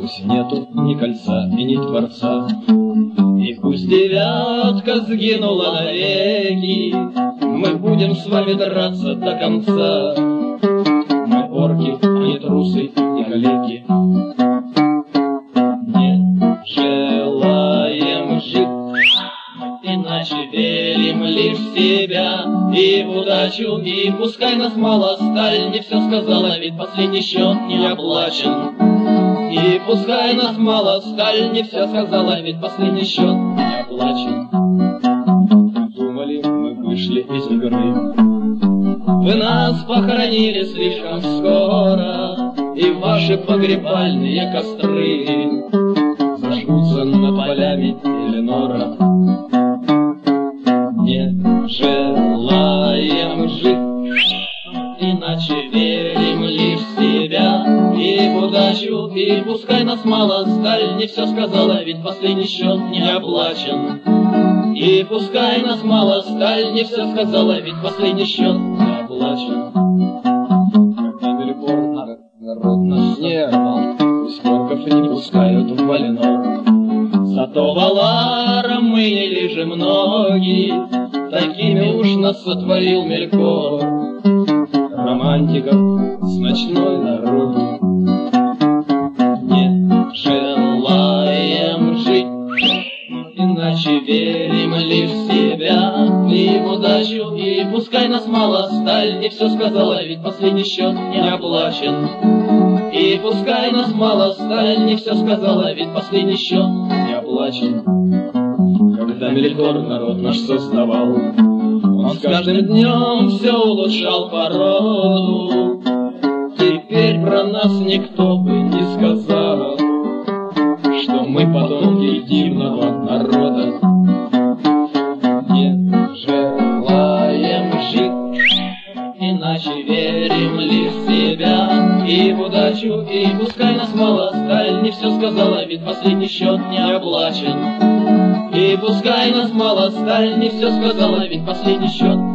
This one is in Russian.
Пусть нету ни кольца и ни Творца, и пусть девятка сгинула навеки, мы будем с вами драться до конца. Мы орки, а не трусы и калеки. Не желаем жить, иначе верим лишь в себя и в удачу, и пускай нас мало сталь не все сказала, ведь последний счет не оплачен. И пускай нас мало сталь не все сказала, ведь последний счет не оплачен. Думали, мы вышли из игры, вы нас похоронили слишком скоро, и ваши погребальные костры зажгутся над полями Эленора. Не желаем жить, иначе верим лишь в себя и в удачу, и пускай нас мало сталь не все сказала, ведь последний счет не оплачен. И пускай нас мало сталь не все сказала, ведь последний счет не оплачен. Когда Мелькор народ наш снервал, пусть орков не пускают в Валенор. Зато Валаром мы не лежим ноги, такими уж нас сотворил Мелькор. Романтиков с ночной дороги. Не желаем жить, иначе верим лишь в себя и в удачу, и пускай нас мало сталь не все сказала, ведь последний счет не оплачен. И пускай нас мало сталь не все сказала, ведь последний счет не оплачен. Когда Мелькор народ наш создавал, он с каждым днем все улучшал породу. Теперь про нас никто бы не сказал, что мы потомки дивного народа. Не желаем жить, иначе верим лишь в себя и в удачу, и пускай нас мало сталь не все сказала, ведь последний счет не оплачен. И пускай нас мало сталь не все сказала, ведь последний счет